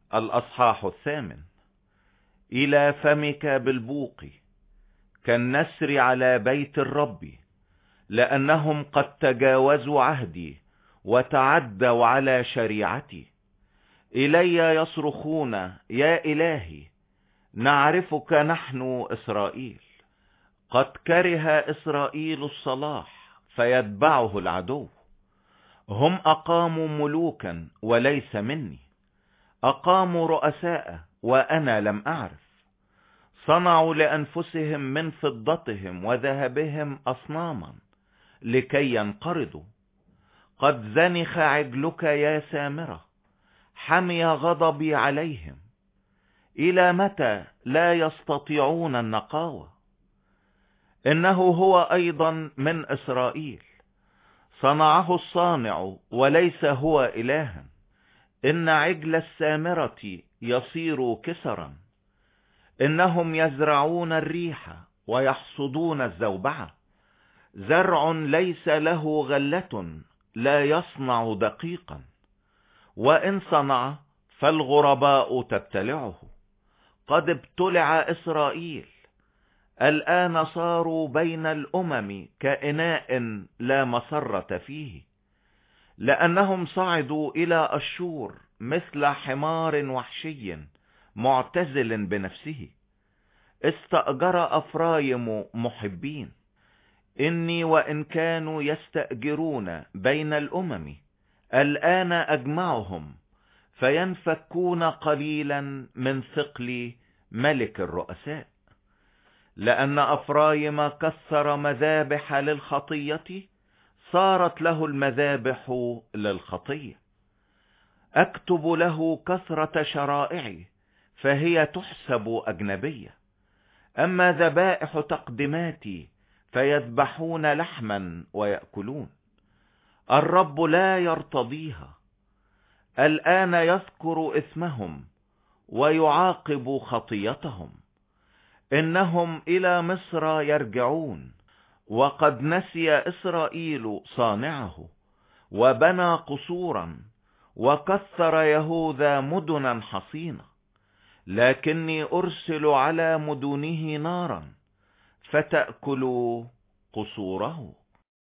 الأصحاح 8. إلى فمك بالبوق كالنسر على بيت الرب، لأنهم قد تجاوزوا عهدي وتعدوا على شريعتي. إلي يصرخون يا إلهي، نعرفك نحن إسرائيل. قد كره إسرائيل الصلاح فيتبعه العدو. هم أقاموا ملوكا وليس مني، أقاموا رؤساء وأنا لم أعرف. صنعوا لأنفسهم من فضتهم وذهبهم أصناما لكي ينقرضوا. قد زنخ عجلك يا سامرة، حمي غضبي عليهم. إلى متى لا يستطيعون النقاوة؟ إنه هو أيضا من إسرائيل، صنعه الصانع وليس هو إلها. إن عجل السامرة يصير كسرا. إنهم يزرعون الريح ويحصدون الزوبعة. زرع ليس له غلة لا يصنع دقيقا، وإن صنع فالغرباء تبتلعه. قد ابتلع إسرائيل، الآن صاروا بين الأمم كإناء لا مسرة فيه. لأنهم صعدوا إلى أشور مثل حمار وحشي معتزل بنفسه. استأجر أفرايم محبين. إني وإن كانوا يستأجرون بين الأمم، الآن أجمعهم فينفكون قليلا من ثقل ملك الرؤساء. لأن أفرايم كسر مذابح للخطية، صارت له المذابح للخطية. أكتب له كثرة شرائعي، فهي تحسب أجنبية. أما ذبائح تقدماتي فيذبحون لحما ويأكلون. الرب لا يرتضيها. الآن يذكر إثمهم ويعاقب خطيتهم. إنهم إلى مصر يرجعون، وقد نسي إسرائيل صانعه، وبنى قصورا، وكثر يهوذا مدنا حصينة. لكني أرسل على مدنه نارا فتأكل قصوره.